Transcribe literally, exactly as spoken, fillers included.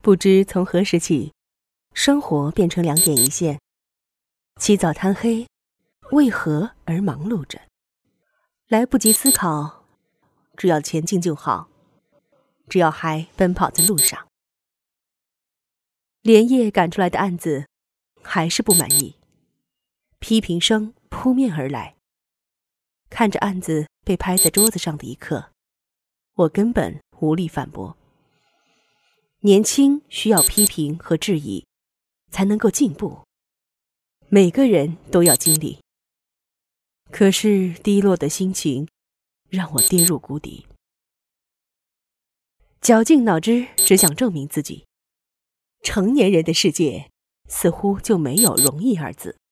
不知从何时起，生活变成两点一线，起早贪黑，为何而忙碌着？来不及思考，只要前进就好，只要还奔跑在路上。连夜赶出来的案子，还是不满意，批评声扑面而来。看着案子被拍在桌子上的一刻，我根本无力反驳。年轻需要批评和质疑，才能够进步。每个人都要经历。可是低落的心情让我跌入谷底，绞尽脑汁只想证明自己。成年人的世界似乎就没有容易二字。